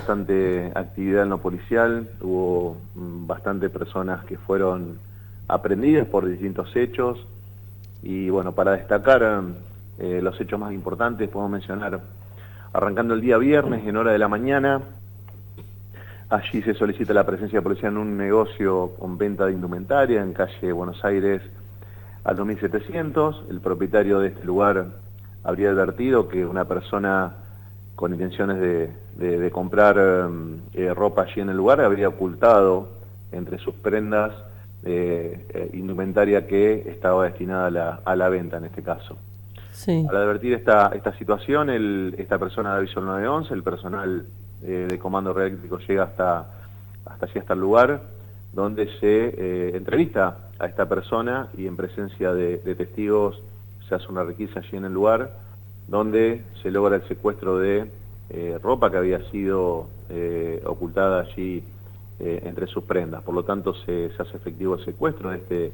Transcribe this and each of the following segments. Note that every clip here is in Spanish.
Bastante actividad en lo policial, hubo bastante personas que fueron aprendidas por distintos hechos y bueno, para destacar los hechos más importantes podemos mencionar, arrancando el día viernes en hora de la mañana, allí se solicita la presencia policial en un negocio con venta de indumentaria en calle Buenos Aires al 2700. El propietario de este lugar habría advertido que una persona con intenciones de comprar ropa allí en el lugar habría ocultado entre sus prendas indumentaria que estaba destinada a la venta en este caso. Sí. Al advertir esta situación, esta persona da aviso al 911, el personal de comando eléctrico llega hasta el lugar, donde se entrevista a esta persona y en presencia de testigos se hace una requisa allí en el lugar, donde se logra el secuestro de ropa que había sido ocultada allí entre sus prendas. Por lo tanto, se hace efectivo el secuestro de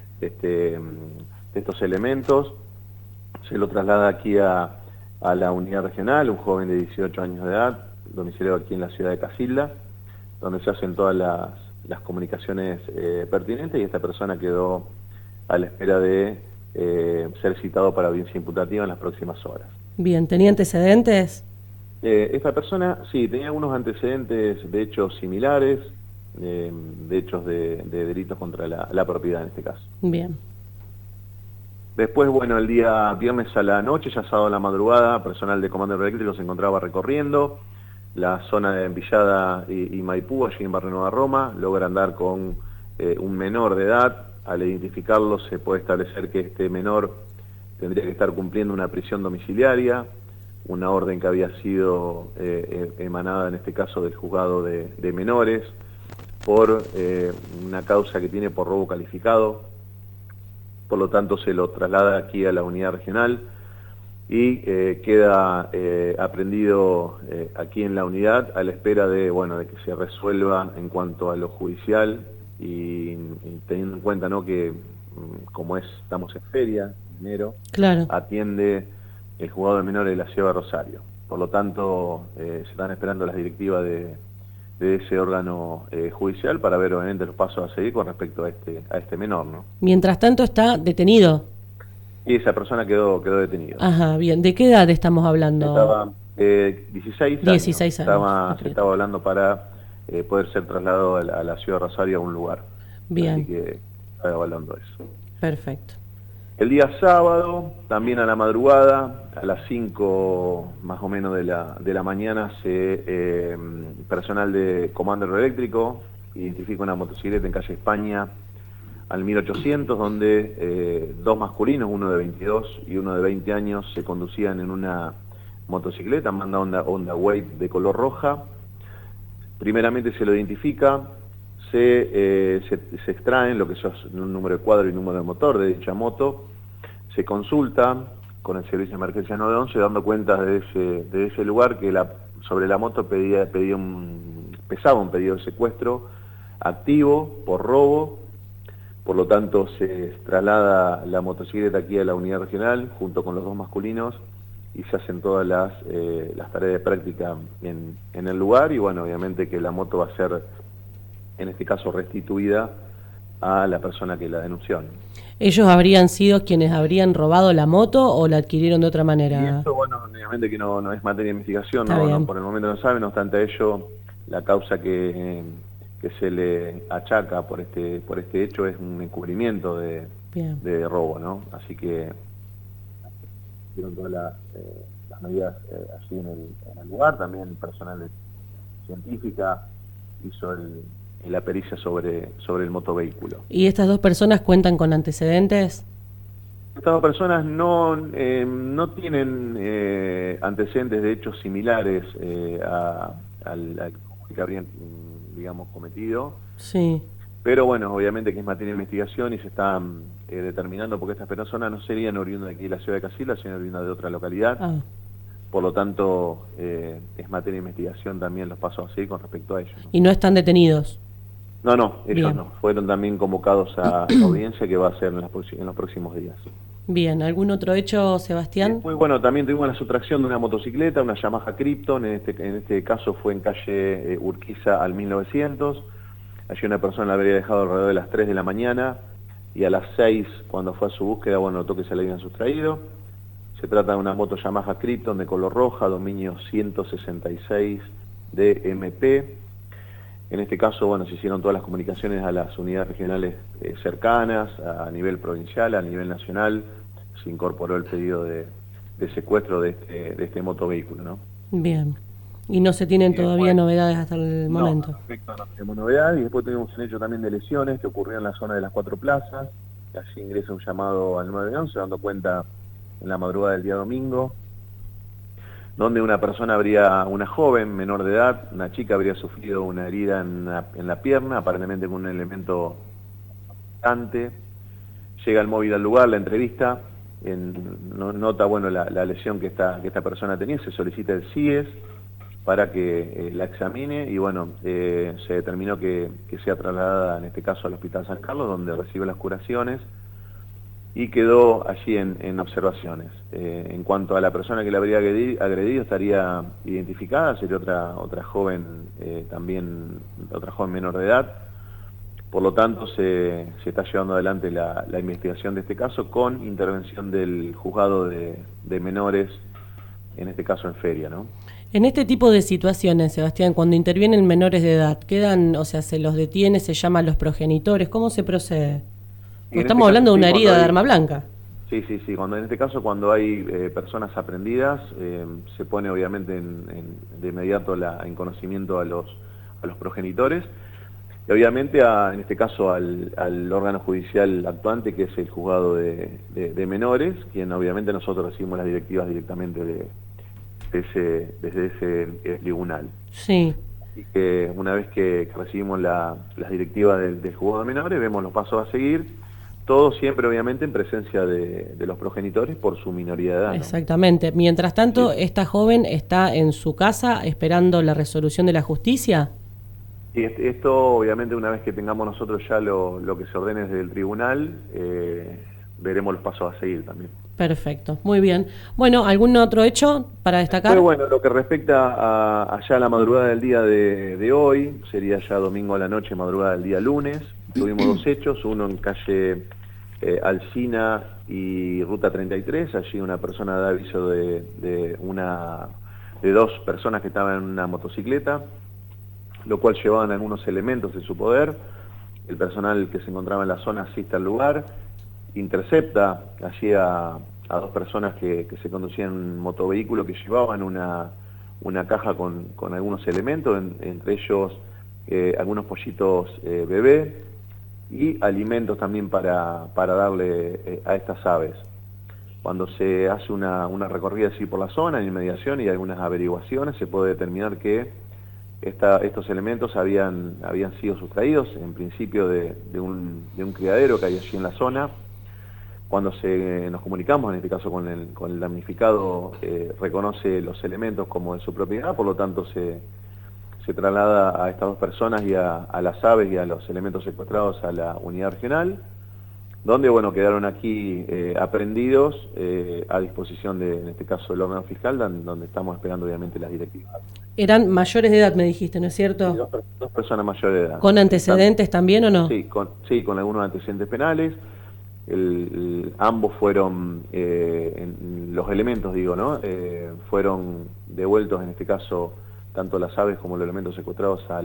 estos elementos. Se lo traslada aquí a la unidad regional, un joven de 18 años de edad, domiciliado aquí en la ciudad de Casilda, donde se hacen todas las comunicaciones pertinentes, y esta persona quedó a la espera de ser citado para audiencia imputativa en las próximas horas. Bien, ¿tenía antecedentes? Esta persona, sí, tenía algunos antecedentes de hechos similares, de hechos de delitos contra la propiedad en este caso. Bien. Después, bueno, el día viernes a la noche, ya sábado a la madrugada, personal de comando eléctrico se encontraba recorriendo la zona de Villada y Maipú, allí en Barrio Nueva Roma. Logran dar con un menor de edad. Al identificarlo se puede establecer que este menor tendría que estar cumpliendo una prisión domiciliaria, una orden que había sido emanada en este caso del juzgado de menores por una causa que tiene por robo calificado. Por lo tanto se lo traslada aquí a la unidad regional y queda aprendido aquí en la unidad a la espera de que se resuelva en cuanto a lo judicial y teniendo en cuenta, ¿no?, que como estamos en feria, enero, claro, atiende el juzgado de menores de la ciudad de Rosario. Por lo tanto, se están esperando las directivas de ese órgano judicial para ver obviamente los pasos a seguir con respecto a este menor, ¿no? Mientras tanto está detenido. Y esa persona quedó detenida. Ajá, bien. ¿De qué edad estamos hablando? Estaba 16 años. 16 años. Se estaba hablando para poder ser trasladado a la ciudad de Rosario a un lugar. Bien. Así que estaba evaluando eso. Perfecto. El día sábado, también a la madrugada, a las 5 más o menos de la mañana, personal de comando eléctrico identifica una motocicleta en calle España al 1800, donde dos masculinos, uno de 22 y uno de 20 años, se conducían en una motocicleta, manda Honda Wave de color roja. Primeramente se lo identifica, se extraen lo que es un número de cuadro y número de motor de dicha moto, se consulta con el servicio de emergencia 911, dando cuenta de ese lugar que sobre la moto pesaba un pedido de secuestro activo por robo. Por lo tanto se traslada la motocicleta aquí a la unidad regional junto con los dos masculinos y se hacen todas las tareas de práctica en el lugar, y bueno, obviamente que la moto va a ser en este caso restituida a la persona que la denunció. ¿Ellos habrían sido quienes habrían robado la moto o la adquirieron de otra manera? Y esto, bueno, obviamente que no es materia de investigación, no, por el momento no saben, no obstante ello, la causa que se le achaca por este hecho es un encubrimiento de robo, ¿no? Así que hicieron todas las medidas allí en el lugar. También personal científica hizo la pericia sobre el motovehículo. ¿Y estas dos personas cuentan con antecedentes? Estas dos personas no tienen antecedentes de hechos similares al que habrían, digamos, cometido. Sí. Pero bueno, obviamente que es materia de investigación y se está determinando, porque estas personas no serían oriundas de aquí de la ciudad de Casilda, sino oriundas de otra localidad. Por lo tanto, es materia de investigación también los pasos a seguir con respecto a ellos, ¿no? ¿Y no están detenidos? No, ellos Bien. no. Fueron también convocados a la audiencia que va a ser en los próximos días. Bien, ¿algún otro hecho, Y Sebastián? después, bueno, también tuvimos la sustracción de una motocicleta, una Yamaha Krypton, en este caso fue en calle Urquiza al 1900. Allí una persona la habría dejado alrededor de las 3 de la mañana y a las 6, cuando fue a su búsqueda, bueno, notó que se le habían sustraído. Se trata de una moto Yamaha Krypton de color roja, dominio 166 DMP. En este caso, bueno, se hicieron todas las comunicaciones a las unidades regionales cercanas, a nivel provincial, a nivel nacional. Se incorporó el pedido de secuestro de este motovehículo, ¿no? Bien. ¿Y no se tienen Y todavía después, novedades hasta el no, momento? al respecto no tenemos novedad. Y después tuvimos un hecho también de lesiones que ocurrió en la zona de las Cuatro Plazas. Allí ingresa un llamado al 911, dando cuenta en la madrugada del día domingo, donde una joven menor de edad, una chica, habría sufrido una herida en la pierna, aparentemente con un elemento cortante. Llega el móvil al lugar, la entrevista, nota bueno la lesión que esta persona tenía, se solicita el CIES para que la examine y bueno, se determinó que sea trasladada en este caso al Hospital San Carlos, donde recibe las curaciones y quedó allí en observaciones. En cuanto a la persona que la habría agredido, estaría identificada, sería otra joven, también otra joven menor de edad. Por lo tanto, se está llevando adelante la investigación de este caso con intervención del juzgado de menores, en este caso en Feria, ¿no? En este tipo de situaciones, Sebastián, cuando intervienen menores de edad, quedan, o sea, se los detiene, se llaman los progenitores, ¿cómo se procede? Y Porque en estamos este caso, hablando de sí, una herida cuando de hay... arma blanca. Sí, en este caso cuando hay personas aprendidas, se pone obviamente de inmediato en conocimiento a los progenitores, y obviamente en este caso al órgano judicial actuante, que es el juzgado de menores, quien obviamente nosotros recibimos las directivas directamente desde ese tribunal. Sí. Y que una vez que recibimos las directivas del juzgado de menores, vemos los pasos a seguir, todo siempre obviamente en presencia de los progenitores por su minoría de edad, ¿no? Exactamente. Mientras tanto, Sí. ¿esta joven está en su casa esperando la resolución de la justicia? Y esto obviamente una vez que tengamos nosotros ya lo que se ordene desde el tribunal, veremos los pasos a seguir también. Perfecto, muy bien. Bueno, ¿algún otro hecho para destacar? Pero bueno, lo que respecta a allá la madrugada del día de hoy, sería ya domingo a la noche, madrugada del día lunes, tuvimos dos hechos, uno en calle Alsina y Ruta 33, allí una persona da aviso de dos personas que estaban en una motocicleta, lo cual llevaban algunos elementos en su poder. El personal que se encontraba en la zona asiste al lugar, intercepta allí a dos personas que se conducían en un motovehículo que llevaban una caja con algunos elementos, entre ellos algunos pollitos bebé y alimentos también para darle a estas aves. Cuando se hace una recorrida así por la zona, en inmediación y algunas averiguaciones, se puede determinar que estos elementos habían sido sustraídos en principio de un criadero que hay allí en la zona. Cuando nos comunicamos, en este caso con el damnificado, reconoce los elementos como de su propiedad, por lo tanto se traslada a estas dos personas y a las aves y a los elementos secuestrados a la unidad regional, donde bueno, quedaron aquí aprehendidos a disposición en este caso del órgano fiscal, donde estamos esperando obviamente las directivas. Eran mayores de edad, me dijiste, ¿no es cierto? Sí, dos personas mayores de edad. ¿Con antecedentes también o no? Sí, con algunos antecedentes penales. Ambos fueron, los elementos digo, ¿no? Fueron devueltos en este caso tanto las aves como los elementos secuestrados a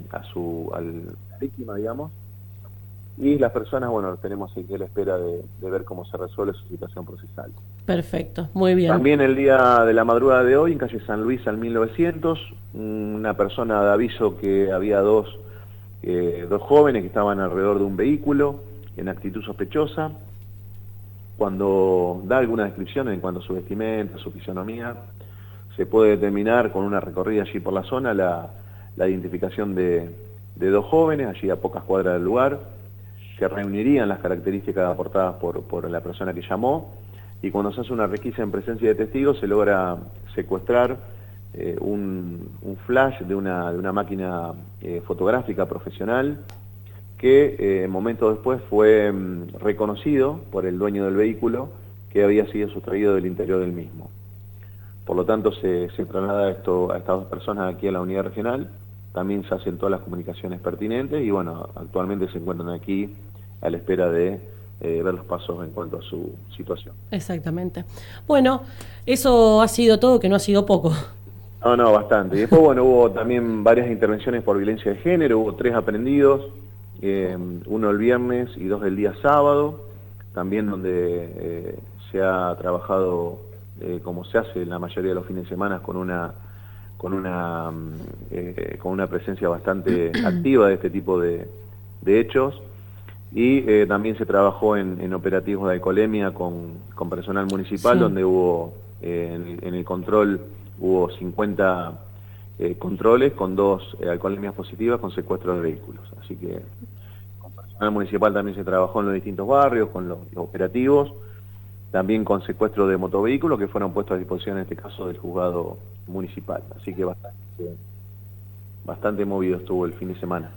la víctima, digamos. Y las personas, bueno, tenemos aquí a la espera de ver cómo se resuelve su situación procesal. Perfecto, muy bien. También el día de la madrugada de hoy, en calle San Luis al 1900, una persona da aviso que había dos jóvenes que estaban alrededor de un vehículo en actitud sospechosa. Cuando da alguna descripción en cuanto a su vestimenta, su fisonomía, se puede determinar con una recorrida allí por la zona la identificación de dos jóvenes, allí a pocas cuadras del lugar, que reunirían las características aportadas por la persona que llamó, y cuando se hace una requisa en presencia de testigos se logra secuestrar un flash de una máquina fotográfica profesional que momentos después fue reconocido por el dueño del vehículo que había sido sustraído del interior del mismo. Por lo tanto, se traslada esto a estas dos personas aquí a la unidad regional, también se hacen todas las comunicaciones pertinentes y bueno, actualmente se encuentran aquí a la espera de ver los pasos en cuanto a su situación. Exactamente. Bueno, eso ha sido todo, que no ha sido poco. No, bastante. Y después, bueno, hubo también varias intervenciones por violencia de género, hubo 3 aprendidos, uno el viernes y 2 el día sábado, también donde se ha trabajado, como se hace en la mayoría de los fines de semana, con una presencia bastante activa de este tipo de hechos. Y también se trabajó en operativos de alcoholemia con personal municipal, sí, donde hubo, en el control, hubo 50 controles con 2 alcoholemias positivas con secuestro de vehículos. Así que con personal municipal también se trabajó en los distintos barrios, con los operativos, también con secuestro de motovehículos que fueron puestos a disposición en este caso del juzgado municipal. Así que bastante movido estuvo el fin de semana.